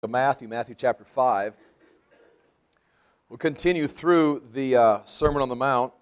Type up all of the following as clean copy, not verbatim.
Matthew chapter 5. We'll continue through the Sermon on the Mount.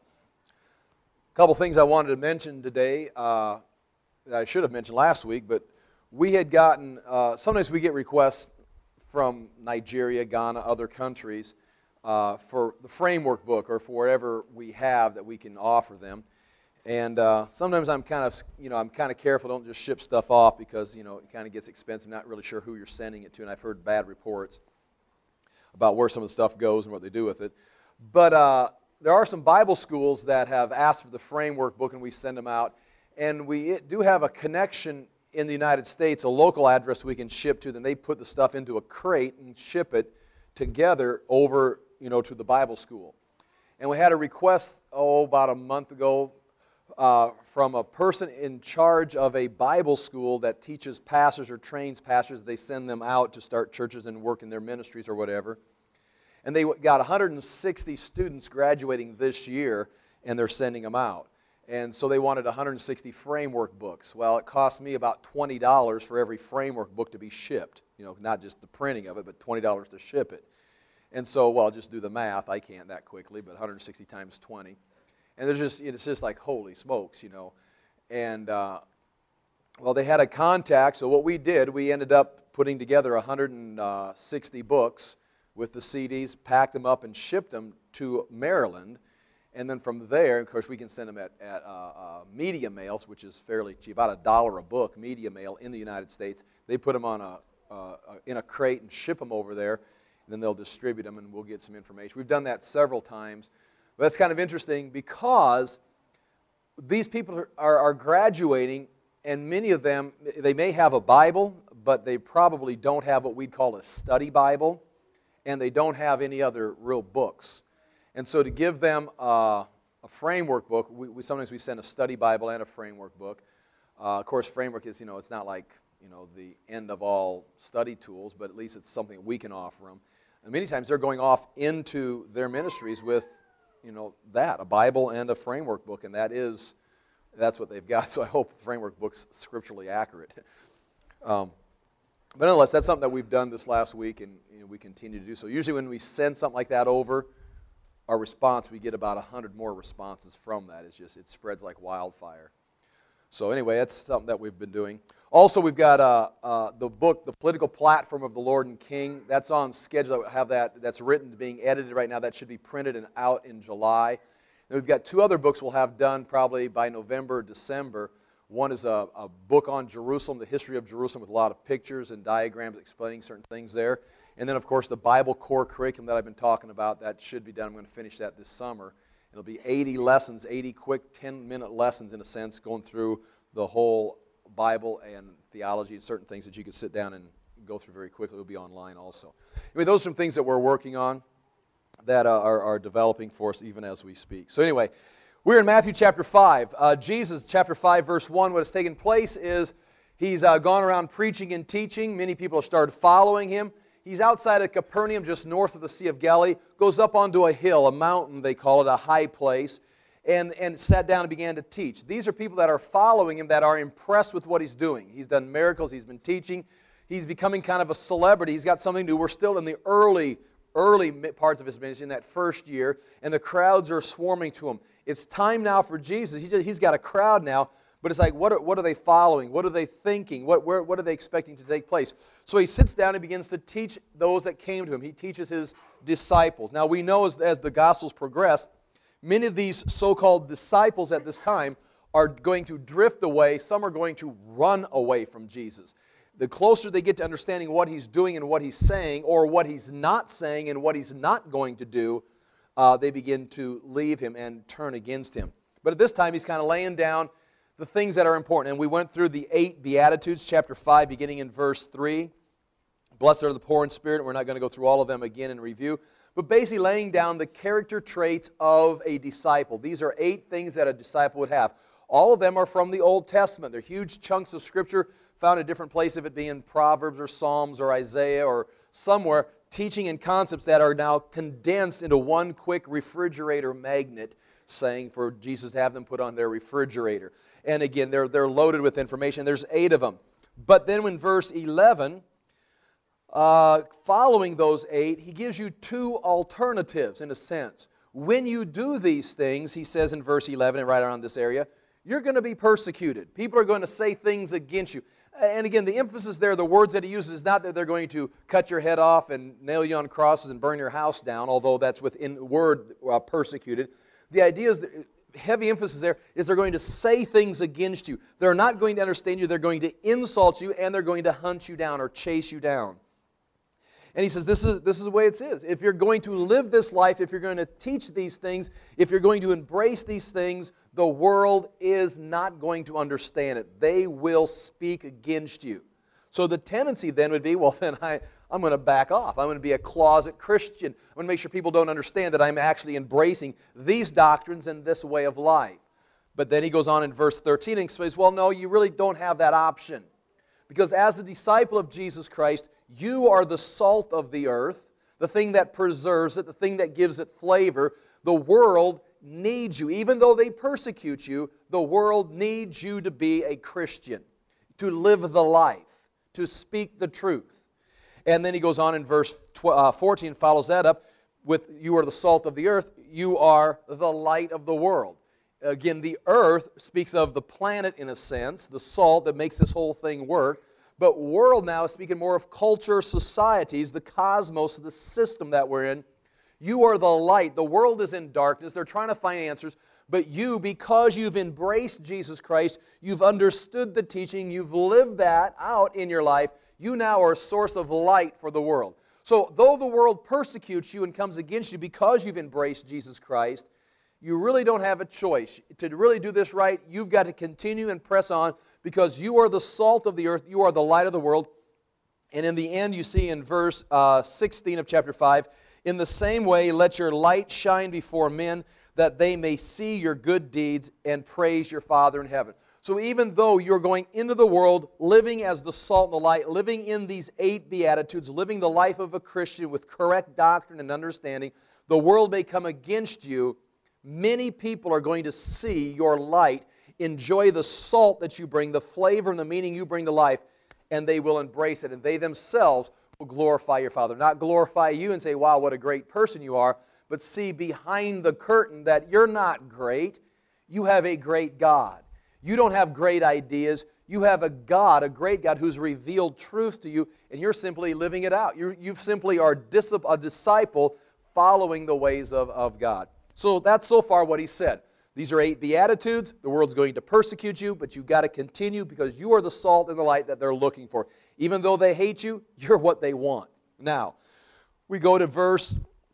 A couple things I wanted to mention today that I should have mentioned last week, but we had gotten, sometimes we get requests from Nigeria, Ghana, other countries for the framework book or for whatever we have that we can offer them. And sometimes I'm kind of careful, don't just ship stuff off because, it kind of gets expensive, not really sure who you're sending it to, and I've heard bad reports about where some of the stuff goes and what they do with it. But there are some Bible schools that have asked for the framework book, and we send them out. And we do have a connection in the United States, a local address we can ship to. Then they put the stuff into a crate and ship it together over, to the Bible school. And we had a request, about a month ago, from a person in charge of a Bible school that teaches pastors or trains pastors. They send them out to start churches and work in their ministries or whatever. And they got 160 students graduating this year, and they're sending them out. And so they wanted 160 framework books. Well, it cost me about $20 for every framework book to be shipped. Not just the printing of it, but $20 to ship it. And so, well, just do the math. I can't that quickly, but 160 times 20. And it's just like, holy smokes, And, they had a contact, so what we did, we ended up putting together 160 books with the CDs, packed them up and shipped them to Maryland. And then from there, of course, we can send them at media mails, which is fairly cheap, about $1 a book, media mail in the United States. They put them on in a crate and ship them over there, and then they'll distribute them, and we'll get some information. We've done that several times. But that's kind of interesting because these people are graduating, and many of them, they may have a Bible, but they probably don't have what we'd call a study Bible, and they don't have any other real books. And so to give them a framework book, sometimes we send a study Bible and a framework book. Of course, framework is, it's not like, the end of all study tools, but at least it's something we can offer them. And many times they're going off into their ministries with, a Bible and a framework book, and that's what they've got. So I hope the framework book's scripturally accurate. But nonetheless, that's something that we've done this last week, and we continue to do so. Usually when we send something like that over, our response, we get about 100 more responses from that. It spreads like wildfire. So anyway, that's something that we've been doing. Also, we've got the book, The Political Platform of the Lord and King. That's on schedule. I have that's written, being edited right now. That should be printed and out in July. And we've got two other books we'll have done probably by November or December. One is a book on Jerusalem, the history of Jerusalem, with a lot of pictures and diagrams explaining certain things there. And then, of course, the Bible core curriculum that I've been talking about, that should be done. I'm going to finish that this summer. It'll be 80 lessons, 80 quick 10-minute lessons, in a sense, going through the whole Bible and theology and certain things that you can sit down and go through very quickly. It'll be online also. Anyway, those are some things that we're working on that are developing for us even as we speak. So anyway, we're in Matthew chapter 5. Jesus, chapter 5, verse 1, what has taken place is he's gone around preaching and teaching. Many people have started following him. He's outside of Capernaum, just north of the Sea of Galilee, goes up onto a hill, a mountain they call it, a high place, and sat down and began to teach. These are people that are following him, that are impressed with what he's doing. He's done miracles, he's been teaching, he's becoming kind of a celebrity. He's got something to do. We're still in the early parts of his ministry, in that first year, and the crowds are swarming to him. It's time now for Jesus. He's got a crowd now. But it's like, what are they following? What are they thinking? What are they expecting to take place? So he sits down and begins to teach those that came to him. He teaches his disciples. Now we know as the Gospels progress, many of these so-called disciples at this time are going to drift away. Some are going to run away from Jesus. The closer they get to understanding what he's doing and what he's saying, or what he's not saying and what he's not going to do, they begin to leave him and turn against him. But at this time, he's kind of laying down the things that are important. And we went through the 8 Beatitudes, chapter 5, beginning in verse 3. Blessed are the poor in spirit. We're not going to go through all of them again in review. But basically laying down the character traits of a disciple. These are 8 things that a disciple would have. All of them are from the Old Testament. They're huge chunks of Scripture found in a different place, if it be in Proverbs or Psalms or Isaiah or somewhere, teaching and concepts that are now condensed into one quick refrigerator magnet saying for Jesus to have them put on their refrigerator. And again, they're loaded with information. There's 8 of them. But then in verse 11, Following those 8, he gives you 2 alternatives in a sense. When you do these things, he says in verse 11 and right around this area, you're going to be persecuted. People are going to say things against you. And again, the emphasis there, the words that he uses, is not that they're going to cut your head off and nail you on crosses and burn your house down, although that's within the word persecuted. The idea is, heavy emphasis there, is they're going to say things against you. They're not going to understand you. They're going to insult you, and they're going to hunt you down or chase you down. And he says this is the way it is. If you're going to live this life, if you're going to teach these things, if you're going to embrace these things, the world is not going to understand it. They will speak against you. So the tendency then would be, well, then I'm going to back off. I'm going to be a closet Christian. I'm going to make sure people don't understand that I'm actually embracing these doctrines and this way of life. But then he goes on in verse 13 and says, well, no, you really don't have that option. Because as a disciple of Jesus Christ, you are the salt of the earth, the thing that preserves it, the thing that gives it flavor. The world needs you. Even though they persecute you, the world needs you to be a Christian, to live the life, to speak the truth. And then he goes on in verse 14, follows that up with, you are the salt of the earth, you are the light of the world. Again, the earth speaks of the planet in a sense, the salt that makes this whole thing work. But world now is speaking more of culture, societies, the cosmos, the system that we're in. You are the light. The world is in darkness. They're trying to find answers. But you, because you've embraced Jesus Christ, you've understood the teaching, you've lived that out in your life, you now are a source of light for the world. So though the world persecutes you and comes against you because you've embraced Jesus Christ, you really don't have a choice. To really do this right, you've got to continue and press on because you are the salt of the earth, you are the light of the world. And in the end, you see in verse 16 of chapter 5, in the same way, let your light shine before men, that they may see your good deeds and praise your Father in heaven. So even though you're going into the world, living as the salt and the light, living in these 8 Beatitudes, living the life of a Christian with correct doctrine and understanding, the world may come against you. Many people are going to see your light, enjoy the salt that you bring, the flavor and the meaning you bring to life, and they will embrace it. And they themselves will glorify your Father. Not glorify you and say, wow, what a great person you are, but see behind the curtain that you're not great. You have a great God. You don't have great ideas. You have a God, a great God, who's revealed truth to you, and you're simply living it out. You simply are a disciple following the ways of God. So that's so far what he said. These are 8 Beatitudes. The world's going to persecute you, but you've got to continue because you are the salt and the light that they're looking for. Even though they hate you, you're what they want. Now, we go to verse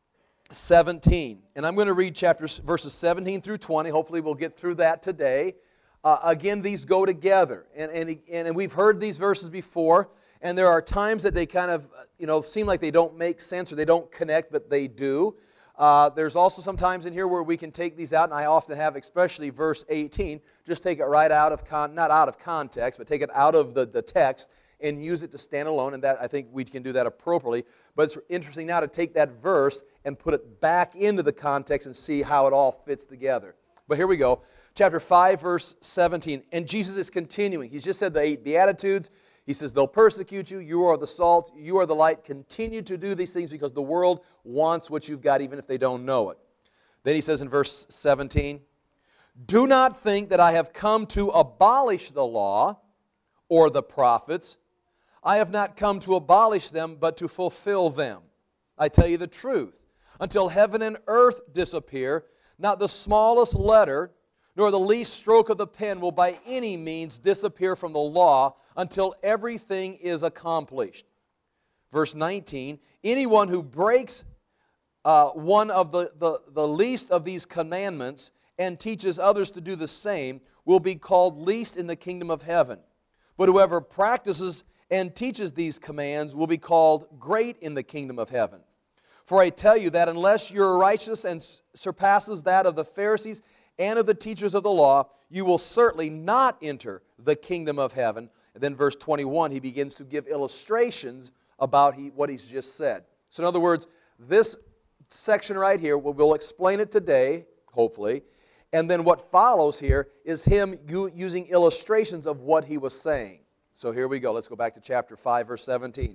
17. And I'm going to read verses 17 through 20. Hopefully we'll get through that today. Again, these go together. And we've heard these verses before. And there are times that they kind of seem like they don't make sense or they don't connect, but they do. There's also some times in here where we can take these out, and I often have, especially verse 18, just take it right out of, not out of context, but take it out of the text and use it to stand alone, and that I think we can do that appropriately. But it's interesting now to take that verse and put it back into the context and see how it all fits together. But here we go. Chapter 5, verse 17. And Jesus is continuing. He's just said the 8 Beatitudes. He says, they'll persecute you. You are the salt. You are the light. Continue to do these things because the world wants what you've got even if they don't know it. Then he says in verse 17, do not think that I have come to abolish the law or the prophets. I have not come to abolish them, but to fulfill them. I tell you the truth. Until heaven and earth disappear, not the smallest letter, nor the least stroke of the pen will by any means disappear from the law until everything is accomplished. Verse 19, anyone who breaks one of the least of these commandments and teaches others to do the same will be called least in the kingdom of heaven. But whoever practices and teaches these commands will be called great in the kingdom of heaven. For I tell you that unless your righteousness surpasses that of the Pharisees and of the teachers of the law, you will certainly not enter the kingdom of heaven. And then verse 21, he begins to give illustrations about what he's just said. So in other words, this section right here, we'll explain it today, hopefully, and then what follows here is him using illustrations of what he was saying. So here we go. Let's go back to chapter 5, verse 17.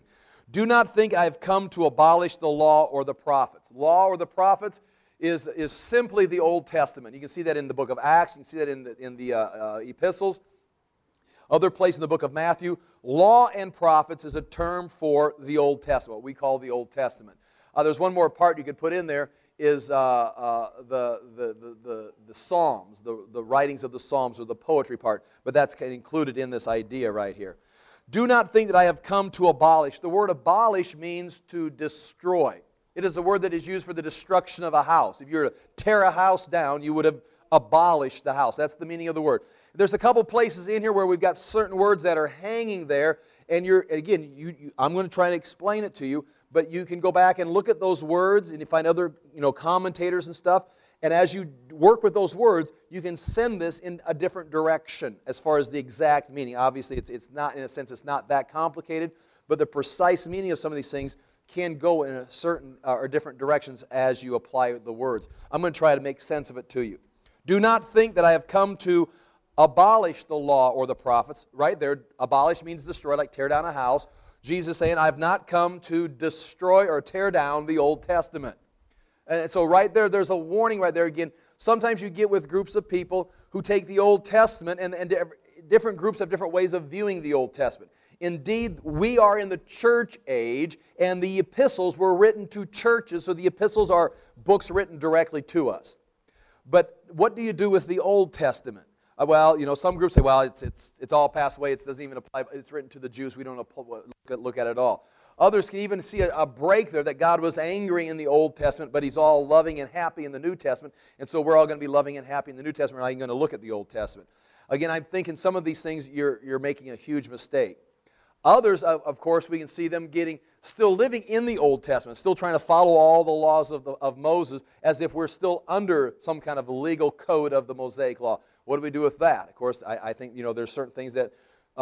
Do not think I have come to abolish the law or the prophets. Law or the prophets is simply the Old Testament. You can see that in the book of Acts. You can see that in the epistles. Other place in the book of Matthew. Law and prophets is a term for the Old Testament, what we call the Old Testament. There's one more part you could put in there, is the Psalms, the writings of the Psalms, or the poetry part. But that's included in this idea right here. Do not think that I have come to abolish. The word abolish means to destroy. It is a word that is used for the destruction of a house. If you were to tear a house down, you would have abolished the house. That's the meaning of the word. There's a couple places in here where we've got certain words that are hanging there, and I'm going to try and explain it to you, but you can go back and look at those words, and you find other commentators and stuff, and as you work with those words, you can send this in a different direction as far as the exact meaning. Obviously, it's not, in a sense, it's not that complicated, but the precise meaning of some of these things can go in a certain or different directions as you apply the words. I'm going to try to make sense of it to you. Do not think that I have come to abolish the law or the prophets. Right there, abolish means destroy, like tear down a house. Jesus saying, I have not come to destroy or tear down the Old Testament. And so right there, there's a warning right there again. Sometimes you get with groups of people who take the Old Testament, and different groups have different ways of viewing the Old Testament. Indeed, we are in the church age, and the epistles were written to churches, so the epistles are books written directly to us. But what do you do with the Old Testament? Well, some groups say, well, it's all passed away. It doesn't even apply. It's written to the Jews. We don't look at it at all. Others can even see a break there that God was angry in the Old Testament, but He's all loving and happy in the New Testament. And so we're all going to be loving and happy in the New Testament. We're not even going to look at the Old Testament. Again, I'm thinking some of these things you're making a huge mistake. Others, of course, we can see them still living in the Old Testament, still trying to follow all the laws of Moses as if we're still under some kind of legal code of the Mosaic Law. What do we do with that? Of course, I think there's certain things that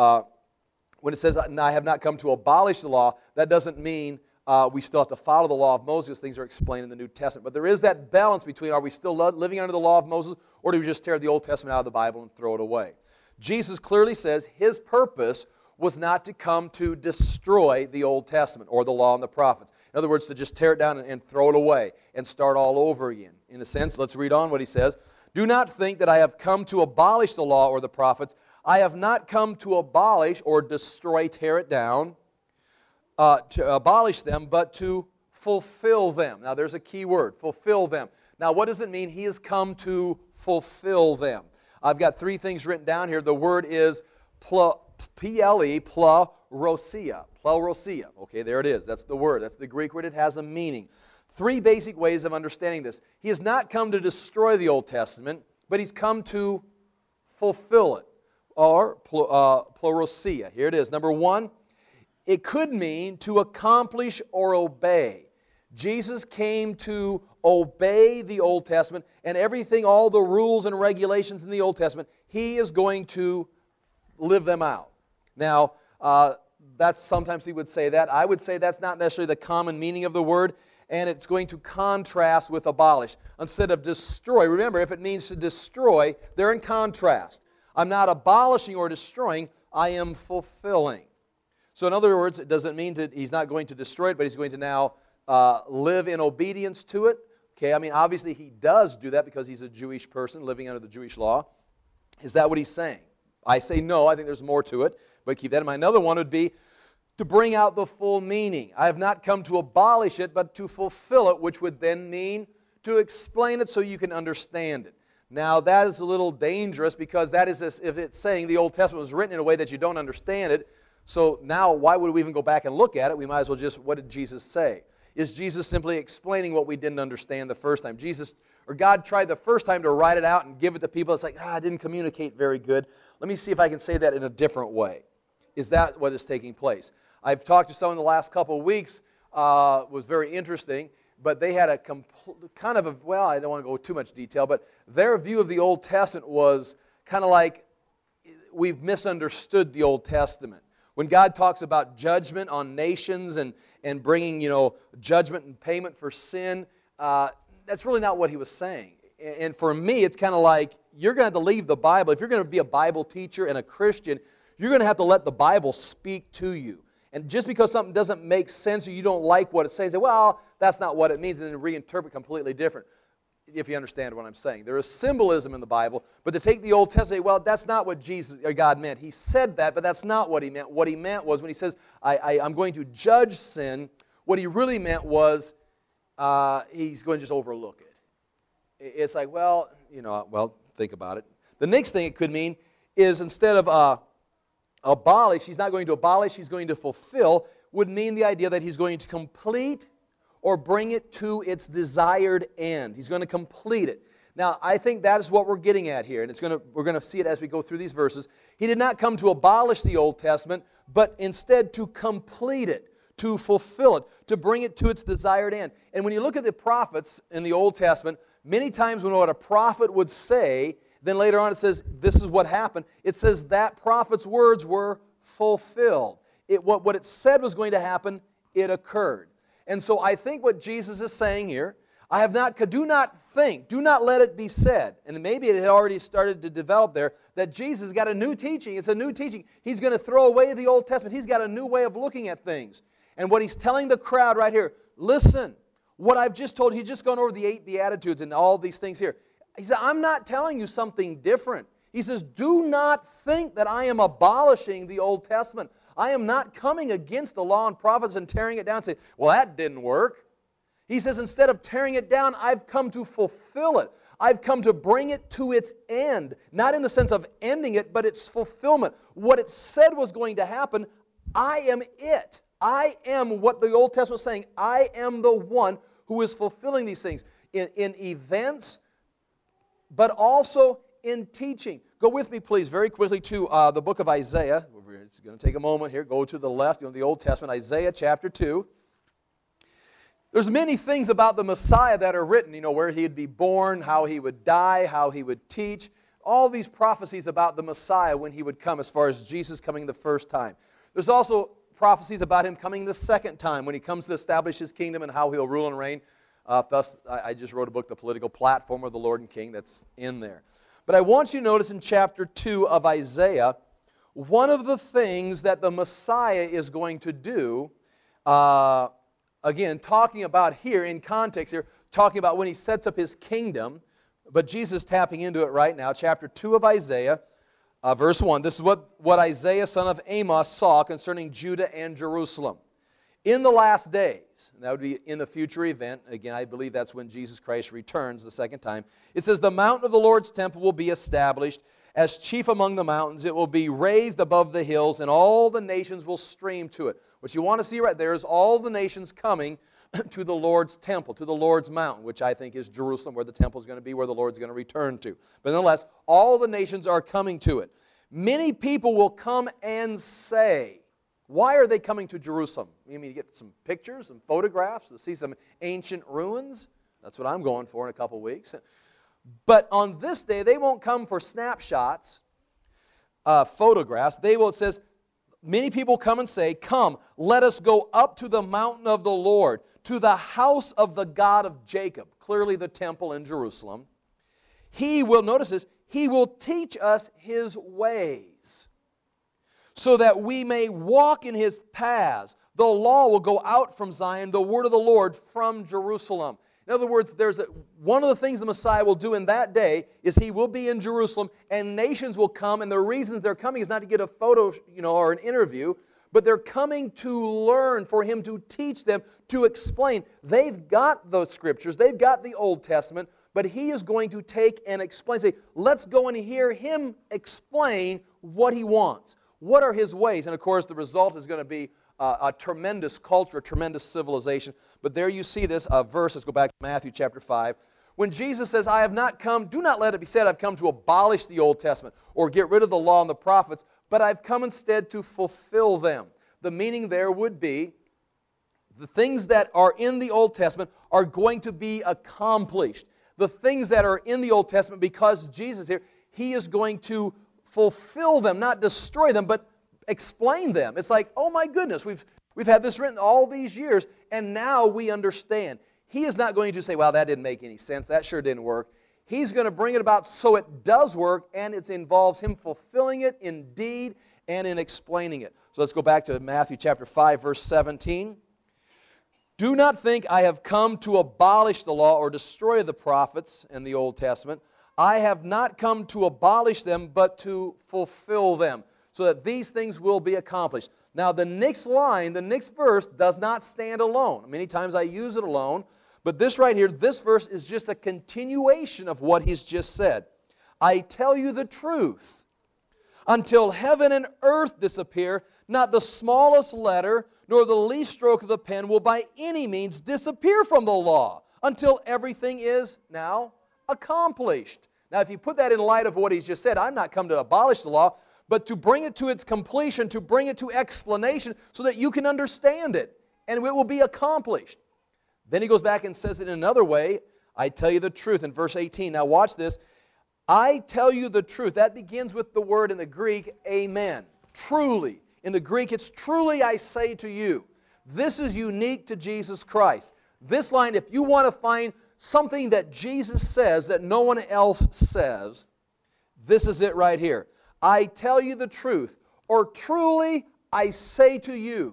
when it says, I have not come to abolish the law, that doesn't mean we still have to follow the law of Moses. Things are explained in the New Testament. But there is that balance between, are we still living under the law of Moses, or do we just tear the Old Testament out of the Bible and throw it away? Jesus clearly says His purpose was not to come to destroy the Old Testament or the law and the prophets. In other words, to just tear it down and throw it away and start all over again. In a sense, let's read on what He says. Do not think that I have come to abolish the law or the prophets. I have not come to abolish or destroy, tear it down, to abolish them, but to fulfill them. Now there's a key word, fulfill them. Now what does it mean He has come to fulfill them? I've got three things written down here. The word is P-L-E, plerousia. Plerousia. Okay, there it is. That's the word. That's the Greek word. It has a meaning. Three basic ways of understanding this. He has not come to destroy the Old Testament, but He's come to fulfill it. Or plerousia. Here it is. Number one, it could mean to accomplish or obey. Jesus came to obey the Old Testament, and everything, all the rules and regulations in the Old Testament, He is going to live them out. Now, that's sometimes we would say that. I would say that's not necessarily the common meaning of the word, and it's going to contrast with abolish. Instead of destroy, remember, if it means to destroy, they're in contrast. I'm not abolishing or destroying, I am fulfilling. So in other words, it doesn't mean that He's not going to destroy it, but He's going to now live in obedience to it. Okay, I mean, obviously He does do that because He's a Jewish person living under the Jewish law. Is that what He's saying? I say no, I think there's more to it, but keep that in mind. Another one would be to bring out the full meaning. I have not come to abolish it, but to fulfill it, which would then mean to explain it so you can understand it. Now, that is a little dangerous because that is as if it's saying the Old Testament was written in a way that you don't understand it. So now, why would we even go back and look at it? We might as well just, what did Jesus say? Is Jesus simply explaining what we didn't understand the first time? God tried the first time to write it out and give it to people. It's like, I didn't communicate very good. Let me see if I can say that in a different way. Is that what is taking place? I've talked to someone the last couple of weeks. Was very interesting. But they had a kind of a, well, I don't want to go too much detail, but their view of the Old Testament was kind of like we've misunderstood the Old Testament. When God talks about judgment on nations and bringing, judgment and payment for sin, that's really not what He was saying. And for me, it's kind of like you're going to have to leave the Bible. If you're going to be a Bible teacher and a Christian, you're going to have to let the Bible speak to you. And just because something doesn't make sense or you don't like what it says, say, well, that's not what it means, and then reinterpret completely different, if you understand what I'm saying. There is symbolism in the Bible, but to take the Old Testament and say, well, that's not what Jesus or God meant. He said that, but that's not what He meant. What He meant was when He says, I'm going to judge sin, what He really meant was He's going to just overlook it. It's like, well, think about it. The next thing it could mean is instead of abolish, He's not going to abolish, He's going to fulfill, would mean the idea that He's going to complete or bring it to its desired end. He's going to complete it. Now, I think that is what we're getting at here, and we're going to see it as we go through these verses. He did not come to abolish the Old Testament, but instead to complete it, to fulfill it, to bring it to its desired end. And when you look at the prophets in the Old Testament, many times when what a prophet would say, then later on it says, this is what happened. It says that prophet's words were fulfilled. What it said was going to happen, it occurred. And so I think what Jesus is saying here, do not let it be said, and maybe it had already started to develop there, that Jesus got a new teaching. It's a new teaching. He's going to throw away the Old Testament. He's got a new way of looking at things. And what He's telling the crowd right here, listen, what I've just told you, He's just gone over the 8 Beatitudes and all these things here. He said, I'm not telling you something different. He says, do not think that I am abolishing the Old Testament. I am not coming against the law and prophets and tearing it down and saying, well, that didn't work. He says, instead of tearing it down, I've come to fulfill it. I've come to bring it to its end. Not in the sense of ending it, but its fulfillment. What it said was going to happen, I am it. I am what the Old Testament is saying. I am the one who is fulfilling these things in events, but also in teaching. Go with me, please, very quickly to the book of Isaiah. It's going to take a moment here. Go to the left, the Old Testament, Isaiah chapter 2. There's many things about the Messiah that are written, where He would be born, how He would die, how He would teach. All these prophecies about the Messiah when He would come as far as Jesus coming the first time. There's also prophecies about Him coming the second time when He comes to establish His kingdom and how He'll rule and reign. Thus, I just wrote a book, The Political Platform of the Lord and King, that's in there. But I want you to notice in chapter 2 of Isaiah, one of the things that the Messiah is going to do, again, talking about here, in context here, talking about when He sets up His kingdom, but Jesus tapping into it right now, chapter 2 of Isaiah, verse 1. This is what Isaiah, son of Amos, saw concerning Judah and Jerusalem. In the last days, and that would be in the future event, again, I believe that's when Jesus Christ returns the second time, it says, the mountain of the Lord's temple will be established as chief among the mountains. It will be raised above the hills, and all the nations will stream to it. What you want to see right there is all the nations coming to the Lord's temple, to the Lord's mountain, which I think is Jerusalem, where the temple is going to be, where the Lord's going to return to. But nonetheless, all the nations are coming to it. Many people will come and say, why are they coming to Jerusalem? You mean to get some pictures, some photographs, to see some ancient ruins? That's what I'm going for in a couple weeks. But on this day, they won't come for snapshots, photographs. It says, many people come and say, come, let us go up to the mountain of the Lord, to the house of the God of Jacob, clearly the temple in Jerusalem. He will, notice this, He will teach us His ways, so that we may walk in His paths. The law will go out from Zion, the word of the Lord from Jerusalem. In other words, one of the things the Messiah will do in that day is He will be in Jerusalem, and nations will come, and the reasons they're coming is not to get a photo, or an interview, but they're coming to learn, for Him to teach them, to explain. They've got those Scriptures, they've got the Old Testament, but He is going to take and explain, say, let's go and hear Him explain what He wants. What are His ways? And of course, the result is going to be a tremendous culture, a tremendous civilization. But there you see this verse. Let's go back to Matthew chapter 5. When Jesus says, I have not come, do not let it be said, I've come to abolish the Old Testament or get rid of the law and the prophets, but I've come instead to fulfill them. The meaning there would be, the things that are in the Old Testament are going to be accomplished. The things that are in the Old Testament, because Jesus is here, He is going to fulfill them, not destroy them, but explain them. It's like, oh my goodness, we've had this written all these years, and now we understand. He is not going to say, well, that didn't make any sense, that sure didn't work. He's going to bring it about so it does work, and it involves Him fulfilling it in deed and in explaining it. So let's go back to Matthew chapter 5, verse 17. Do not think I have come to abolish the law or destroy the prophets in the Old Testament. I have not come to abolish them, but to fulfill them, so that these things will be accomplished. Now, the next line, the next verse, does not stand alone. Many times I use it alone, but this right here, this verse is just a continuation of what he's just said. I tell you the truth. Until heaven and earth disappear, not the smallest letter nor the least stroke of the pen will by any means disappear from the law until everything is now accomplished. Now, if you put that in light of what he's just said, I'm not come to abolish the law, but to bring it to its completion, to bring it to explanation so that you can understand it, and it will be accomplished. Then he goes back and says it in another way. I tell you the truth in verse 18. Now watch this. I tell you the truth. That begins with the word in the Greek, amen. Truly. In the Greek, it's truly I say to you. This is unique to Jesus Christ. This line, if you want to find something that Jesus says that no one else says, this is it right here. I tell you the truth, or truly I say to you.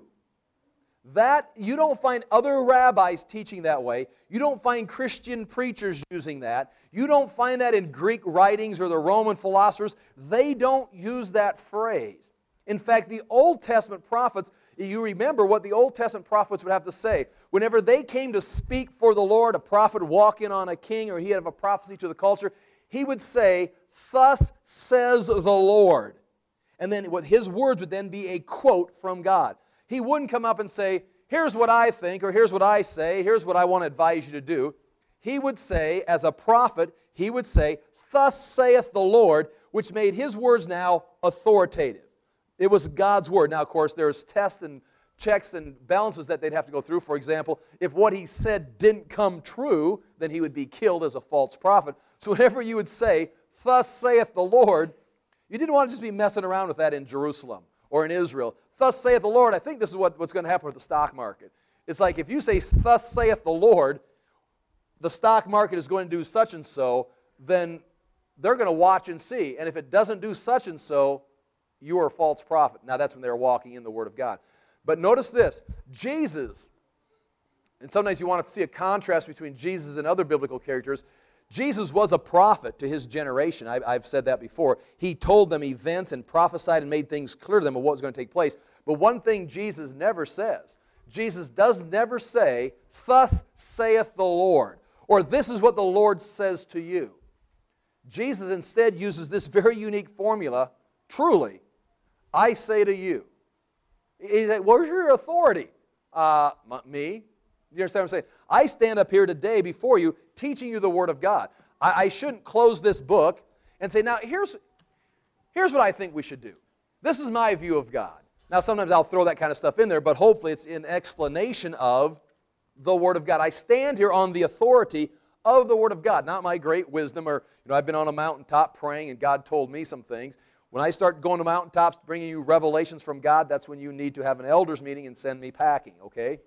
That, you don't find other rabbis teaching that way. You don't find Christian preachers using that. You don't find that in Greek writings or the Roman philosophers. They don't use that phrase. In fact, the Old Testament prophets, you remember what the Old Testament prophets would have to say. Whenever they came to speak for the Lord, a prophet would walk in on a king or he had a prophecy to the culture, he would say, thus says the Lord. And then his words would then be a quote from God. He wouldn't come up and say, here's what I think, or here's what I say, here's what I want to advise you to do. He would say, as a prophet, he would say, thus saith the Lord, which made his words now authoritative. It was God's word. Now, of course, there's tests and checks and balances that they'd have to go through. For example, if what he said didn't come true, then he would be killed as a false prophet. So whenever you would say, thus saith the Lord, you didn't want to just be messing around with that in Jerusalem or in Israel. Thus saith the Lord, I think this is what's going to happen with the stock market. It's like if you say, thus saith the Lord, the stock market is going to do such and so, then they're going to watch and see. And if it doesn't do such and so, you are a false prophet. Now that's when they're walking in the Word of God. But notice this, Jesus, and sometimes you want to see a contrast between Jesus and other biblical characters. Jesus was a prophet to his generation. I've said that before. He told them events and prophesied and made things clear to them of what was going to take place. But one thing Jesus never says, Jesus does never say, thus saith the Lord, or this is what the Lord says to you. Jesus instead uses this very unique formula, truly, I say to you. He said, where's your authority? Me. You understand what I'm saying? I stand up here today before you teaching you the Word of God. I shouldn't close this book and say, now here's what I think we should do. This is my view of God. Now sometimes I'll throw that kind of stuff in there, but hopefully it's in explanation of the Word of God. I stand here on the authority of the Word of God, not my great wisdom or, I've been on a mountaintop praying and God told me some things. When I start going to mountaintops bringing you revelations from God, that's when you need to have an elders meeting and send me packing, okay?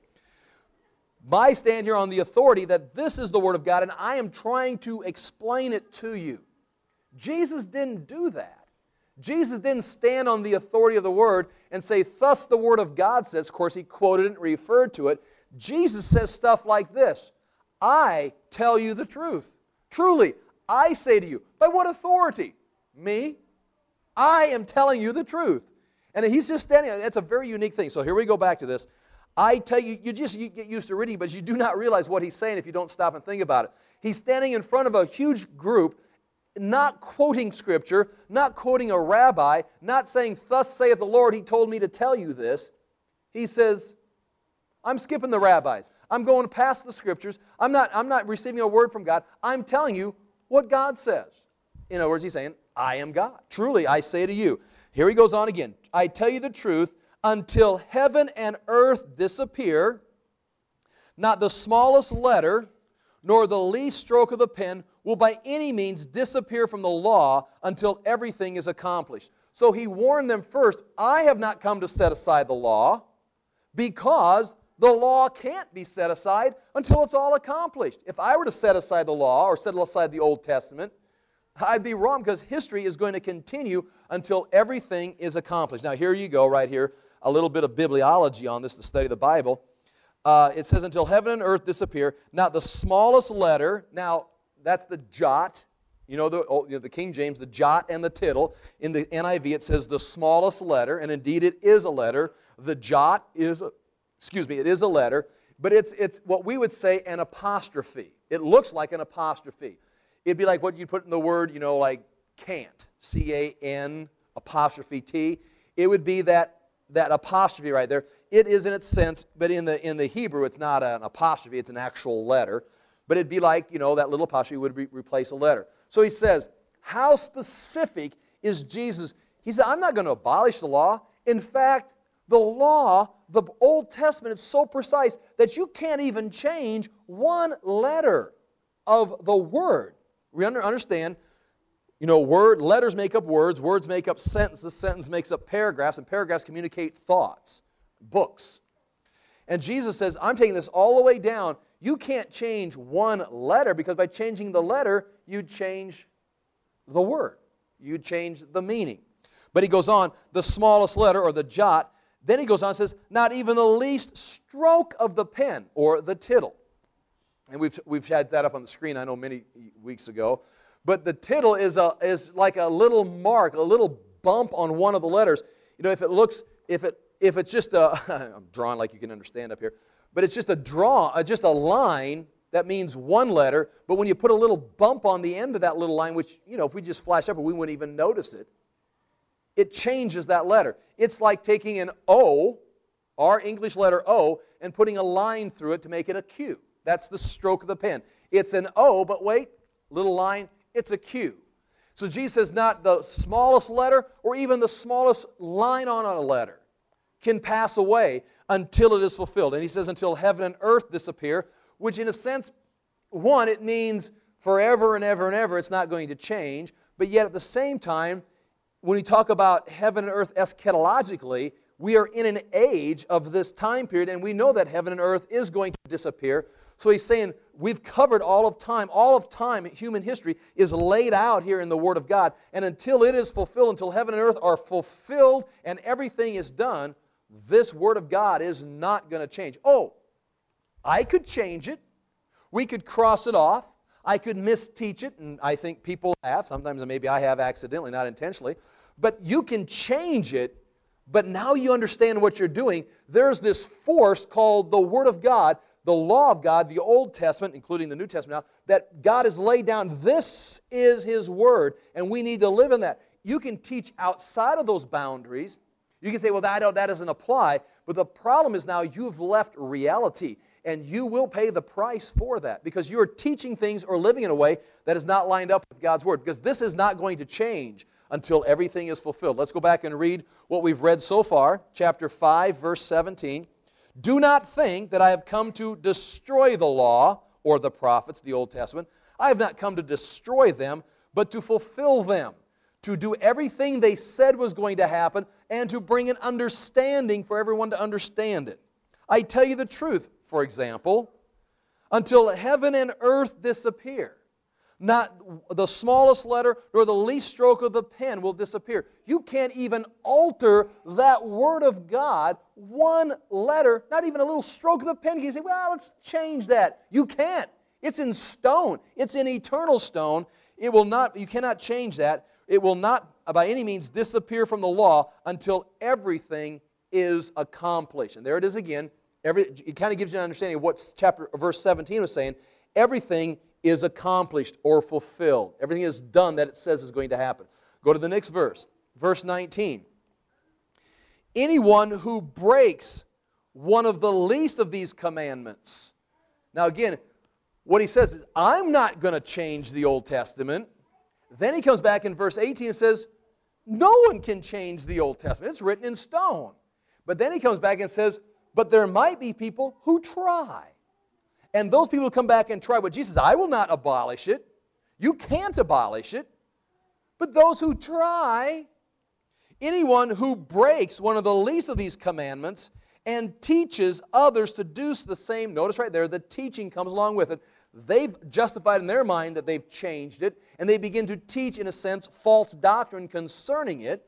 I stand here on the authority that this is the Word of God and I am trying to explain it to you. Jesus didn't do that. Jesus didn't stand on the authority of the Word and say, thus the Word of God says. Of course, he quoted it and referred to it. Jesus says stuff like this, I tell you the truth. Truly, I say to you. By what authority? Me? I am telling you the truth. And he's just standing there. That's a very unique thing. So here we go back to this. I tell you, you get used to reading, but you do not realize what he's saying if you don't stop and think about it. He's standing in front of a huge group, not quoting Scripture, not quoting a rabbi, not saying, thus saith the Lord, he told me to tell you this. He says, I'm skipping the rabbis. I'm going past the Scriptures. I'm not receiving a word from God. I'm telling you what God says. In other words, he's saying, I am God. Truly, I say to you. Here he goes on again. I tell you the truth, until heaven and earth disappear, not the smallest letter, nor the least stroke of the pen will by any means disappear from the law until everything is accomplished. So he warned them first, I have not come to set aside the law, because the law can't be set aside until it's all accomplished. If I were to set aside the law or set aside the Old Testament, I'd be wrong, because history is going to continue until everything is accomplished. Now, here you go, right here, a little bit of bibliology on this, the study of the Bible. It says, until heaven and earth disappear, not the smallest letter. Now, that's the jot. The King James, the jot and the tittle. In the NIV, it says the smallest letter, and indeed it is a letter. The jot is, it is a letter, but it's what we would say an apostrophe. It looks like an apostrophe. It'd be like what you put in the word, like can't, C-A-N, apostrophe T. It would be that apostrophe right there. It is in its sense, but in the Hebrew, it's not an apostrophe, it's an actual letter. But it'd be like, that little apostrophe would replace a letter. So he says, how specific is Jesus? He said, I'm not going to abolish the law. In fact, the law, the Old Testament, is so precise that you can't even change one letter of the word. We understand, letters make up words make up sentences, sentence makes up paragraphs, and paragraphs communicate thoughts, books. And Jesus says, I'm taking this all the way down. You can't change one letter, because by changing the letter, you'd change the word. You'd change the meaning. But he goes on, the smallest letter, or the jot. Then he goes on and says, not even the least stroke of the pen, or the tittle. And we've had that up on the screen, I know, many weeks ago. But the tittle is like a little mark, a little bump on one of the letters. If it's just a, I'm drawing like you can understand up here, but it's just a line that means one letter. But when you put a little bump on the end of that little line, which, if we just flash up, we wouldn't even notice it, it changes that letter. It's like taking an O, our English letter O, and putting a line through it to make it a Q. That's the stroke of the pen. It's an O, but wait, little line, it's a Q. So Jesus says not the smallest letter or even the smallest line on a letter can pass away until it is fulfilled. And he says until heaven and earth disappear, which in a sense, one, it means forever and ever and ever it's not going to change. But yet at the same time, when we talk about heaven and earth eschatologically, we are in an age of this time period, and we know that heaven and earth is going to disappear. So he's saying we've covered all of time. All of time, human history, is laid out here in the Word of God. And until it is fulfilled, until heaven and earth are fulfilled and everything is done, this Word of God is not going to change. Oh, I could change it. We could cross it off. I could misteach it, and I think people have. Sometimes maybe I have accidentally, not intentionally. But you can change it, but now you understand what you're doing. There's this force called the Word of God, the law of God, the Old Testament, including the New Testament now, that God has laid down. This is His Word, and we need to live in that. You can teach outside of those boundaries. You can say, well, that doesn't apply. But the problem is now you've left reality, and you will pay the price for that because you are teaching things or living in a way that is not lined up with God's Word, because this is not going to change until everything is fulfilled. Let's go back and read what we've read so far, chapter 5, verse 17. Do not think that I have come to destroy the law or the prophets, the Old Testament. I have not come to destroy them, but to fulfill them, to do everything they said was going to happen, and to bring an understanding for everyone to understand it. I tell you the truth, for example, until heaven and earth disappear, not the smallest letter nor the least stroke of the pen will disappear. You can't even alter that Word of God, one letter, not even a little stroke of the pen. You can say, well, let's change that. You can't. It's in stone. It's in eternal stone. It will not, you cannot change that. It will not by any means disappear from the law until everything is accomplished. And there it is again. It kind of gives you an understanding of what verse 17 was saying. Everything is accomplished or fulfilled. Everything is done that it says is going to happen. Go to the next verse, verse 19. Anyone who breaks one of the least of these commandments. Now again, what he says is, I'm not going to change the Old Testament. Then he comes back in verse 18 and says, no one can change the Old Testament. It's written in stone. But then he comes back and says, but there might be people who try. And those people who come back and try, but Jesus says, I will not abolish it. You can't abolish it. But those who try, anyone who breaks one of the least of these commandments and teaches others to do the same. Notice right there, the teaching comes along with it. They've justified in their mind that they've changed it, and they begin to teach, in a sense, false doctrine concerning it,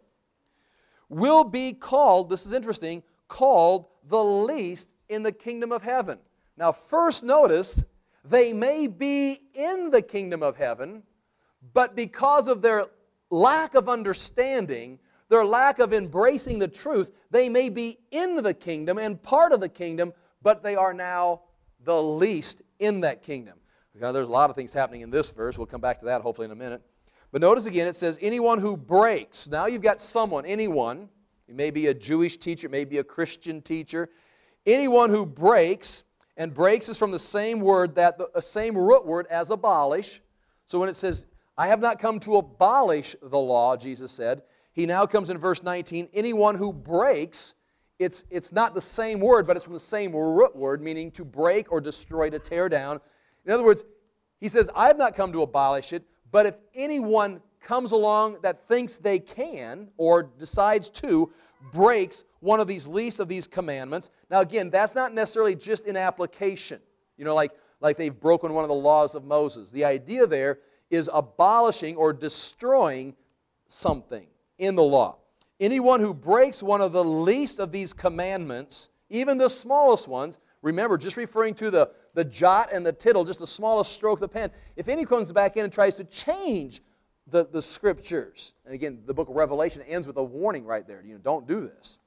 will be called, this is interesting, called the least in the kingdom of heaven. Now, first notice, they may be in the kingdom of heaven, but because of their lack of understanding, their lack of embracing the truth, they may be in the kingdom and part of the kingdom, but they are now the least in that kingdom. Now, there's a lot of things happening in this verse. We'll come back to that hopefully in a minute. But notice again, it says, anyone who breaks. Now you've got someone, anyone. It may be a Jewish teacher, it may be a Christian teacher. Anyone who breaks, and breaks is from the same word, the same root word as abolish. So when it says, I have not come to abolish the law, Jesus said, he now comes in verse 19, anyone who breaks, it's not the same word, but it's from the same root word, meaning to break or destroy, to tear down. In other words, he says, I have not come to abolish it, but if anyone comes along that thinks they can, or decides to, breaks one of these least of these commandments. Now again, that's not necessarily just in application. You know, like they've broken one of the laws of Moses. The idea there is abolishing or destroying something in the law. Anyone who breaks one of the least of these commandments, even the smallest ones, remember, just referring to the jot and the tittle, just the smallest stroke of the pen. If anyone comes back in and tries to change the Scriptures, and again, the book of Revelation ends with a warning right there. You know, don't do this.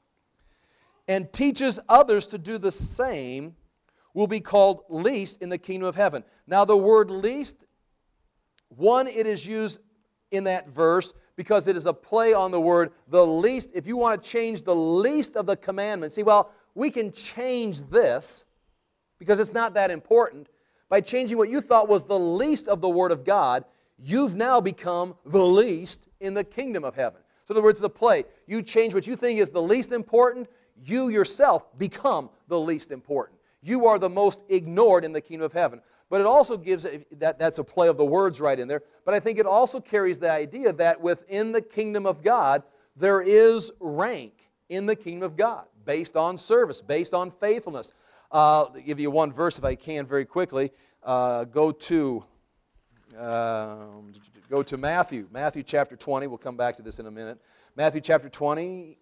And teaches others to do the same, will be called least in the kingdom of heaven. Now, the word least, one, it is used in that verse because it is a play on the word the least. If you want to change the least of the commandments, see, well, we can change this because it's not that important. By changing what you thought was the least of the Word of God, you've now become the least in the kingdom of heaven. So in other words, it's a play. You change what you think is the least important, you yourself become the least important. You are the most ignored in the kingdom of heaven. But it also gives, that's a play of the words right in there, but I think it also carries the idea that within the kingdom of God, there is rank in the kingdom of God, based on service, based on faithfulness. I'll give you one verse if I can very quickly. Go to Matthew chapter 20. We'll come back to this in a minute. Matthew chapter 20.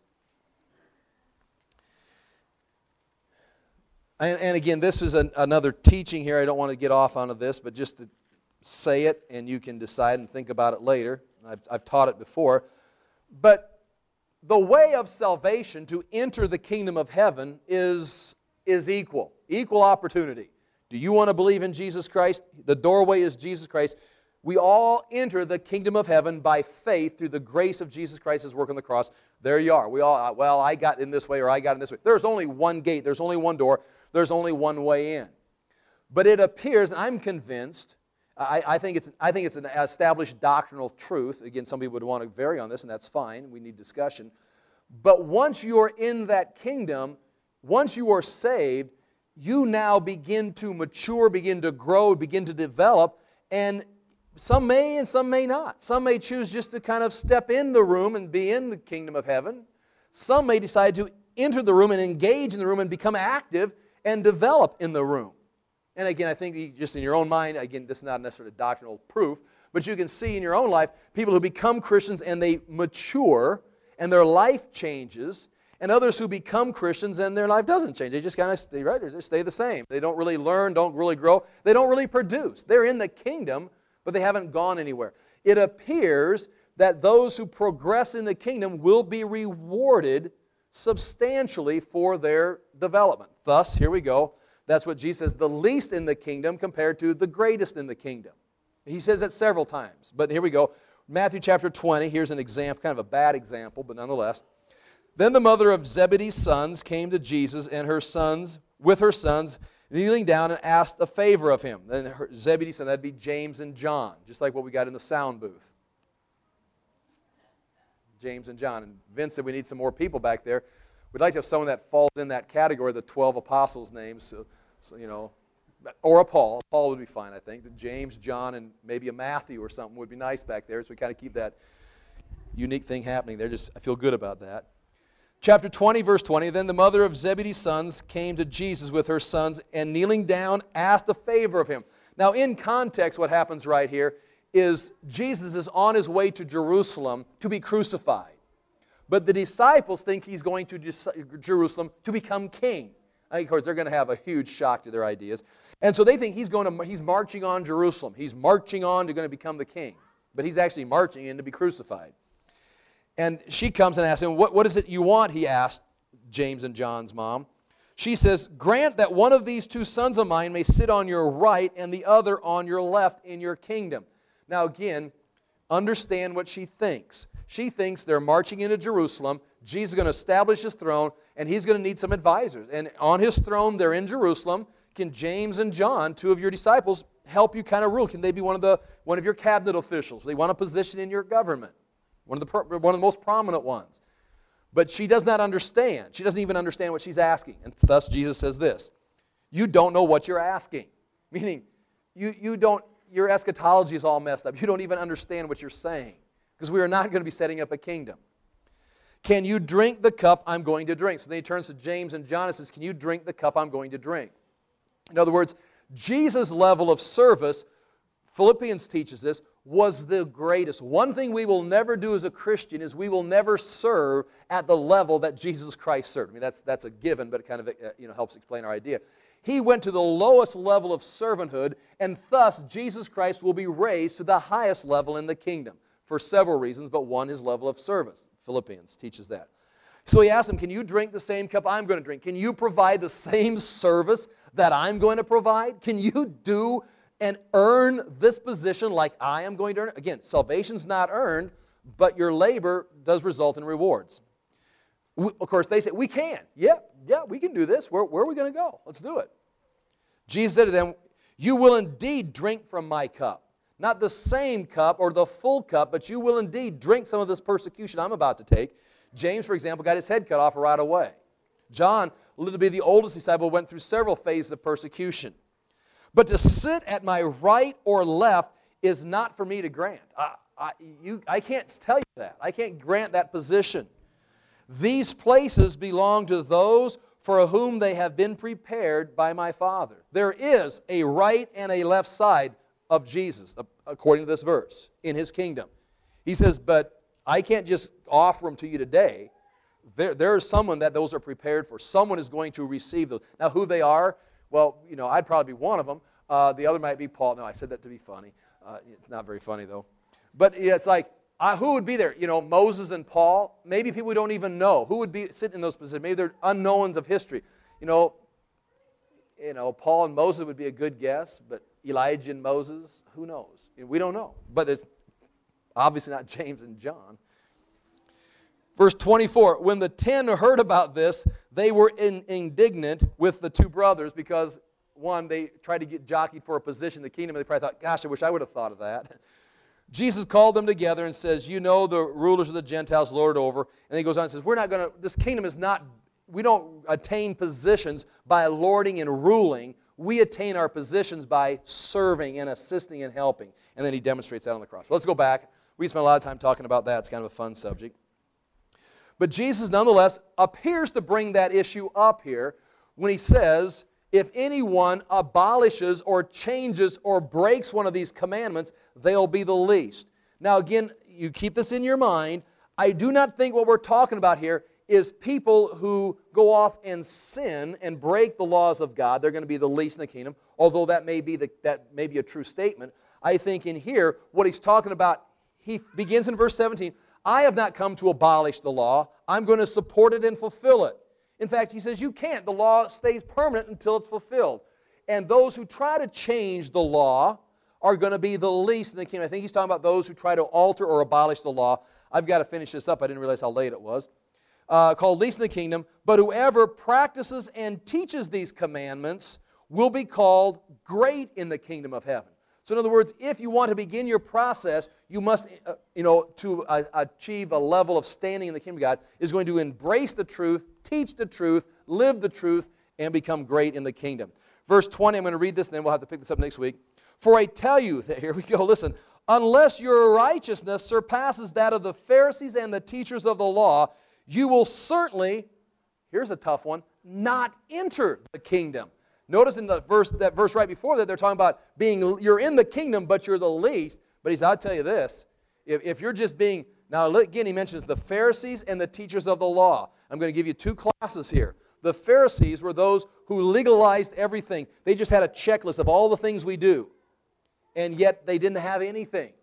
And again, this is another teaching here. I don't want to get off onto this, but just to say it, and you can decide and think about it later. I've taught it before. But the way of salvation to enter the kingdom of heaven is equal. Equal opportunity. Do you want to believe in Jesus Christ? The doorway is Jesus Christ. We all enter the kingdom of heaven by faith through the grace of Jesus Christ's work on the cross. There you are. We all, well, I got in this way or I got in this way. There's only one gate. There's only one door. There's only one way in. But it appears, and I'm convinced, I think it's an established doctrinal truth. Again, some people would want to vary on this, and that's fine. We need discussion. But once you're in that kingdom, once you are saved, you now begin to mature, begin to grow, begin to develop, and some may and some may not. Some may choose just to kind of step in the room and be in the kingdom of heaven. Some may decide to enter the room and engage in the room and become active and develop in the room. And again, I think just in your own mind, again, this is not necessarily doctrinal proof, but you can see in your own life people who become Christians and they mature and their life changes, and others who become Christians and their life doesn't change. They just kind of stay the same. They don't really learn, don't really grow. They don't really produce. They're in the kingdom, but they haven't gone anywhere. It appears that those who progress in the kingdom will be rewarded substantially for their development. Thus, here we go. That's what Jesus says, the least in the kingdom compared to the greatest in the kingdom. He says that several times, but here we go. Matthew chapter 20, here's an example, kind of a bad example, but nonetheless. Then the mother of Zebedee's sons came to Jesus and her sons, with her sons, kneeling down and asked a favor of him. Then Zebedee's sons, that'd be James and John, just like what we got in the sound booth. James and John. And Vince said we need some more people back there. We'd like to have someone that falls in that category, the 12 apostles' names, so you know, or a Paul. Paul would be fine, I think. James, John, and maybe a Matthew or something would be nice back there, so we kind of keep that unique thing happening there. I feel good about that. Chapter 20, verse 20, then the mother of Zebedee's sons came to Jesus with her sons and kneeling down asked a favor of him. Now in context, what happens right here is Jesus is on his way to Jerusalem to be crucified. But the disciples think he's going to Jerusalem to become king. Of course, they're going to have a huge shock to their ideas. And so they think he's marching on Jerusalem. He's marching on to going to become the king. But he's actually marching in to be crucified. And she comes and asks him, what is it you want, he asked James and John's mom. She says, grant that one of these two sons of mine may sit on your right and the other on your left in your kingdom. Now again, understand what she thinks. She thinks they're marching into Jerusalem. Jesus is going to establish his throne, and he's going to need some advisors. And on his throne, they're in Jerusalem. Can James and John, two of your disciples, help you kind of rule? Can they be one of your cabinet officials? They want a position in your government. One of the most prominent ones. But she does not understand. She doesn't even understand what she's asking. And thus Jesus says this, you don't know what you're asking. Meaning, your eschatology is all messed up. You don't even understand what you're saying. Because we are not going to be setting up a kingdom. Can you drink the cup I'm going to drink? So then he turns to James and John and says, can you drink the cup I'm going to drink? In other words, Jesus' level of service, Philippians teaches this, was the greatest. One thing we will never do as a Christian is we will never serve at the level that Jesus Christ served. I mean, that's a given, but it kind of helps explain our idea. He went to the lowest level of servanthood, and thus Jesus Christ will be raised to the highest level in the kingdom for several reasons, but one is level of service. Philippians teaches that. So he asked him, can you drink the same cup I'm going to drink? Can you provide the same service that I'm going to provide? Can you do and earn this position like I am going to earn it? Again, salvation's not earned, but your labor does result in rewards. Of course, they say, we can. Yeah, we can do this. Where are we going to go? Let's do it. Jesus said to them, you will indeed drink from my cup. Not the same cup or the full cup, but you will indeed drink some of this persecution I'm about to take. James, for example, got his head cut off right away. John, lived to be the oldest disciple, went through several phases of persecution. But to sit at my right or left is not for me to grant. I can't tell you that. I can't grant that position. These places belong to those for whom they have been prepared by my Father. There is a right and a left side of Jesus, according to this verse, in his kingdom. He says, but I can't just offer them to you today. There is someone that those are prepared for. Someone is going to receive those. Now, who they are, well, I'd probably be one of them. The other might be Paul. No, I said that to be funny. It's not very funny, though. But it's like, who would be there? Moses and Paul. Maybe people we don't even know. Who would be sitting in those positions? Maybe they're unknowns of history. Paul and Moses would be a good guess, but Elijah and Moses, who knows? We don't know. But it's obviously not James and John. Verse 24, when the 10 heard about this, they were indignant with the two brothers because, one, they tried to get jockeyed for a position in the kingdom, and they probably thought, gosh, I wish I would have thought of that. Jesus called them together and says, the rulers of the Gentiles lord over. And he goes on and says, this kingdom is not, we don't attain positions by lording and ruling. We attain our positions by serving and assisting and helping. And then he demonstrates that on the cross. Let's go back. We spent a lot of time talking about that. It's kind of a fun subject. But Jesus, nonetheless, appears to bring that issue up here when he says, if anyone abolishes or changes or breaks one of these commandments, they'll be the least. Now again, you keep this in your mind. I do not think what we're talking about here is people who go off and sin and break the laws of God. They're going to be the least in the kingdom, although that may be a true statement. I think in here, what he's talking about, he begins in verse 17, I have not come to abolish the law. I'm going to support it and fulfill it. In fact, he says you can't. The law stays permanent until it's fulfilled. And those who try to change the law are going to be the least in the kingdom. I think he's talking about those who try to alter or abolish the law. I've got to finish this up. I didn't realize how late it was. Called least in the kingdom. But whoever practices and teaches these commandments will be called great in the kingdom of heaven. So in other words, if you want to begin your process, you must, to achieve a level of standing in the kingdom of God, is going to embrace the truth, teach the truth, live the truth, and become great in the kingdom. Verse 20, I'm going to read this, and then we'll have to pick this up next week. For I tell you, that, here we go, listen, unless your righteousness surpasses that of the Pharisees and the teachers of the law, you will certainly, here's a tough one, not enter the kingdom. Notice in that verse right before that, they're talking about you're in the kingdom, but you're the least. But he said, I'll tell you this, if you're just being, now again he mentions the Pharisees and the teachers of the law. I'm going to give you two classes here. The Pharisees were those who legalized everything. They just had a checklist of all the things we do, and yet they didn't have anything.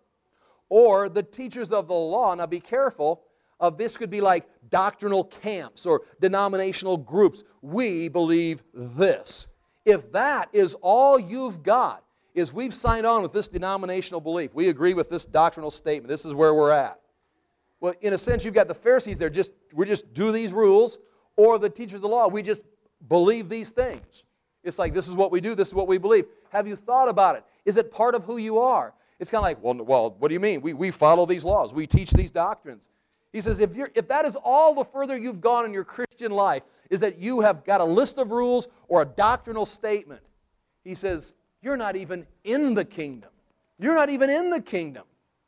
Or the teachers of the law, now be careful, this could be like doctrinal camps or denominational groups. We believe this. If that is all you've got, is we've signed on with this denominational belief, we agree with this doctrinal statement, this is where we're at. Well, in a sense, you've got the Pharisees there, we just do these rules, or the teachers of the law, we just believe these things. It's like, this is what we do, this is what we believe. Have you thought about it? Is it part of who you are? It's kind of like, well, what do you mean? We follow these laws, we teach these doctrines. He says, if that is all the further you've gone in your Christian life, is that you have got a list of rules or a doctrinal statement, he says, you're not even in the kingdom. You're not even in the kingdom.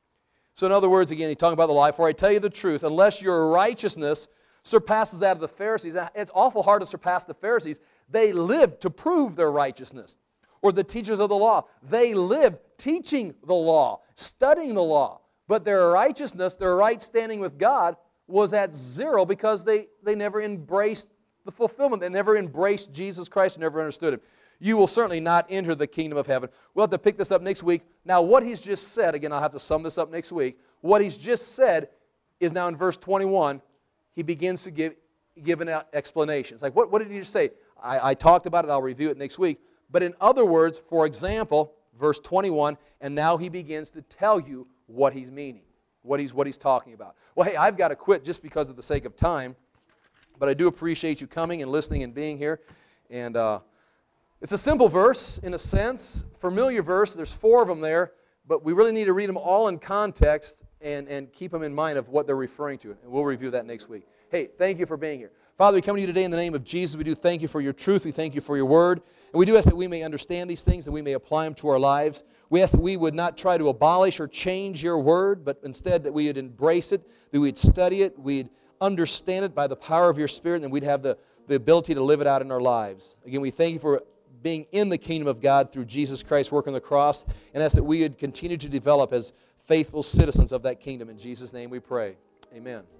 So in other words, again, he's talking about the lie, for I tell you the truth, unless your righteousness surpasses that of the Pharisees. It's awful hard to surpass the Pharisees. They lived to prove their righteousness. Or the teachers of the law. They lived teaching the law, studying the law. But their righteousness, their right standing with God, was at zero because they never embraced the fulfillment. They never embraced Jesus Christ, never understood Him. You will certainly not enter the kingdom of heaven. We'll have to pick this up next week. Now, what he's just said, again, I'll have to sum this up next week. What he's just said is now in verse 21, he begins to give an explanation. It's like, what did he just say? I talked about it. I'll review it next week. But in other words, for example, verse 21, and now he begins to tell you what he's meaning, what he's talking about. Well, hey, I've got to quit just because of the sake of time, but I do appreciate you coming and listening and being here. And it's a simple verse, in a sense, familiar verse. There's 4 of them there, but we really need to read them all in context and keep them in mind of what they're referring to. And we'll review that next week. Hey, thank you for being here. Father, we come to you today in the name of Jesus. We do thank you for your truth. We thank you for your word. And we do ask that we may understand these things, that we may apply them to our lives. We ask that we would not try to abolish or change your word, but instead that we would embrace it, that we'd study it, we'd understand it by the power of your Spirit, and we'd have the ability to live it out in our lives. Again, we thank you for being in the kingdom of God through Jesus Christ's work on the cross, and ask that we would continue to develop as faithful citizens of that kingdom. In Jesus' name we pray. Amen.